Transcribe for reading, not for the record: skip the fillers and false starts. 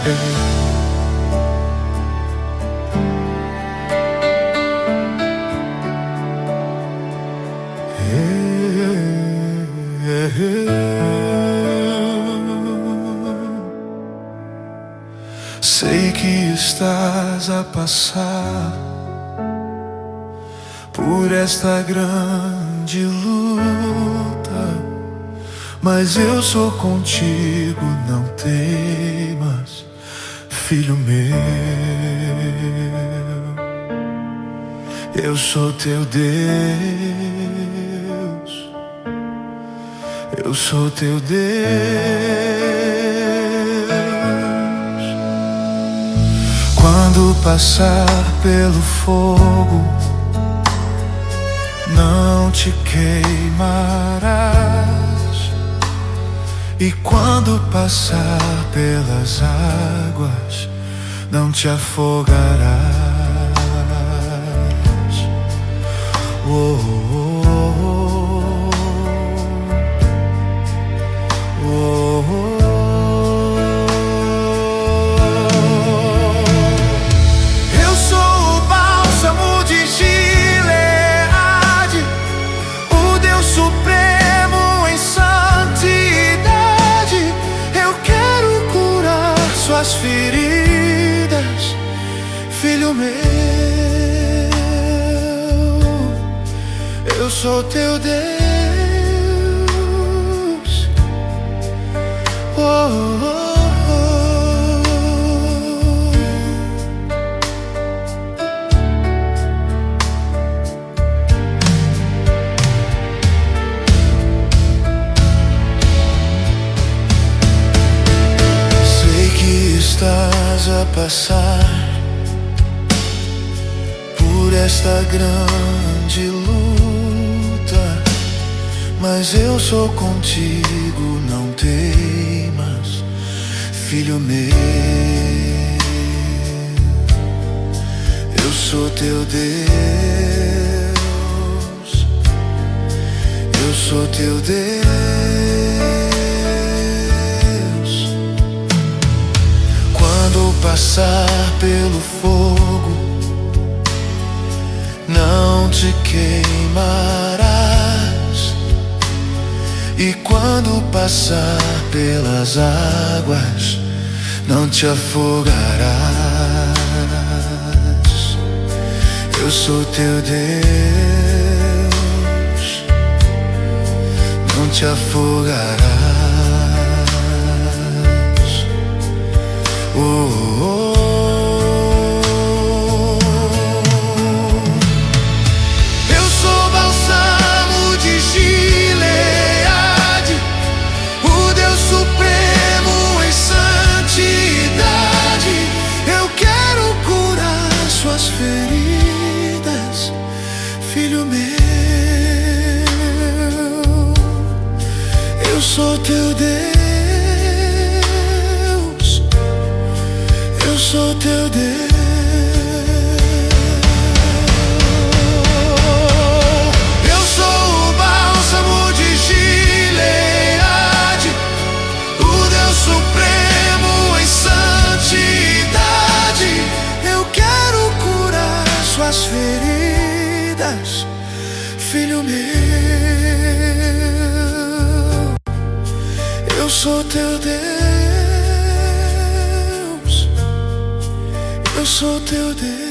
Sei que estás a passar por esta grande luta, mas eu sou contigo, não temas, filho meu. Eu sou teu Deus, eu sou teu Deus. Quando passar pelo fogo, não te queimarás, e quando passar pelas águas, não te afogarás. Oh, oh, oh, oh, oh. Suas feridas, filho meu, eu sou teu Deus. Oh, oh, oh. Estás a passar por esta grande luta, mas eu sou contigo, não temas, filho meu. Eu sou teu Deus, eu sou teu Deus. Quando passar pelo fogo, não te queimarás, e quando passar pelas águas, não te afogarás. Eu sou teu Deus, não te afogarás. Oh, oh, oh. Eu sou bálsamo de Gileade, o Deus supremo em santidade. Eu quero curar suas feridas, filho meu. Eu sou teu Deus, eu sou teu Deus. Eu sou o bálsamo de Gileade, o Deus supremo em santidade. Eu quero curar suas feridas, filho meu. Eu sou teu Deus, eu sou teu Deus.